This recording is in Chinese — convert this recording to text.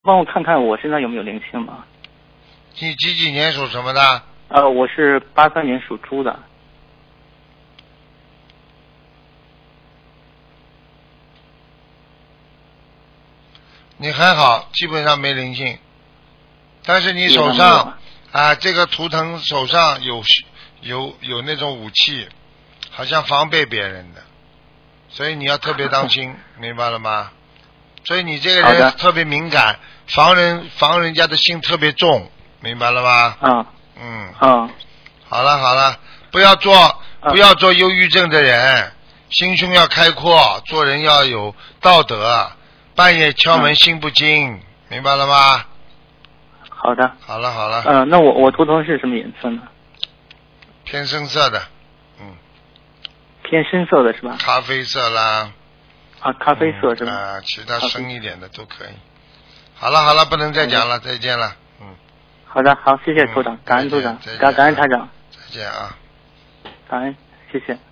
帮我看看我身上有没有灵性吗？ 你几年属什么的？ 我是83年属猪的。 你还好，基本上没灵性，但是你手上这个图腾手上有那种武器，好像防备别人的，所以你要特别当心，明白了吗？所以你这个人特别敏感，防人家的心特别重，明白了吗？好了，不要做忧郁症的人，心胸要开阔，做人要有道德，半夜敲门心不惊，明白了吗？ 好的。 好了。 那我图腾是什么颜色呢？ 偏深色的。 偏深色的是吧？ 咖啡色啦。 咖啡色是吧？ 其他深一点的都可以。好了，不能再讲了，再见了。 好的，好，谢谢组长，感恩组长，感恩台长。 再见啊。 感恩，谢谢。